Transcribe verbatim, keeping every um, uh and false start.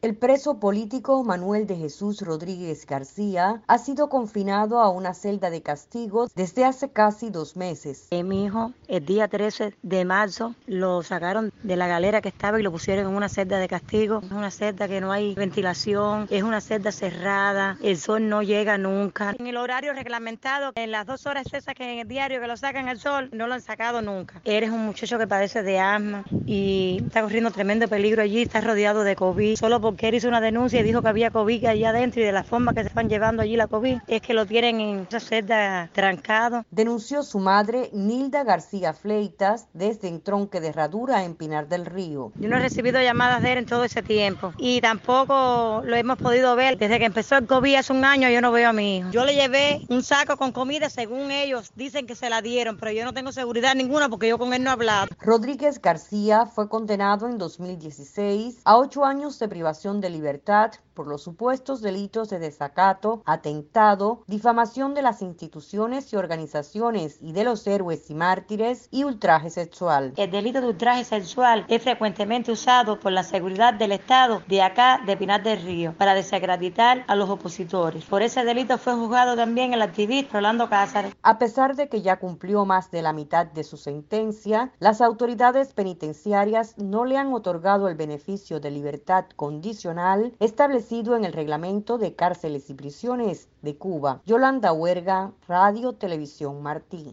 El preso político Manuel de Jesús Rodríguez García ha sido confinado a una celda de castigo desde hace casi dos meses. Eh, mi hijo, el día trece de marzo, lo sacaron de la galera que estaba y lo pusieron en una celda de castigo. Es una celda que no hay ventilación, es una celda cerrada, el sol no llega nunca. En el horario reglamentado, en las dos horas esas que en el diario que lo sacan al sol, no lo han sacado nunca. Eres un muchacho que padece de asma y está corriendo tremendo peligro allí, está rodeado de COVID. Solo porque él hizo una denuncia y dijo que había COVID allá adentro y de la forma que se están llevando allí la COVID, es que lo tienen en esa celda trancado. Denunció su madre, Nilda García Fleitas, desde Entronque de Herradura, en Pinar del Río. Yo no he recibido llamadas de él en todo ese tiempo y tampoco lo hemos podido ver. Desde que empezó el COVID hace un año yo no veo a mi hijo. Yo le llevé un saco con comida, según ellos dicen que se la dieron, pero yo no tengo seguridad ninguna porque yo con él no he hablado. Rodríguez García fue condenado en dos mil dieciséis a ocho años de privación de libertad por los supuestos delitos de desacato, atentado, difamación de las instituciones y organizaciones y de los héroes y mártires y ultraje sexual. El delito de ultraje sexual es frecuentemente usado por la seguridad del Estado de acá, de Pinar del Río, para desacreditar a los opositores. Por ese delito fue juzgado también el activista Rolando Cázares. A pesar de que ya cumplió más de la mitad de su sentencia, las autoridades penitenciarias no le han otorgado el beneficio de libertad condicional establecido en el Reglamento de Cárceles y Prisiones de Cuba. Yolanda Huerga, Radio Televisión Martí.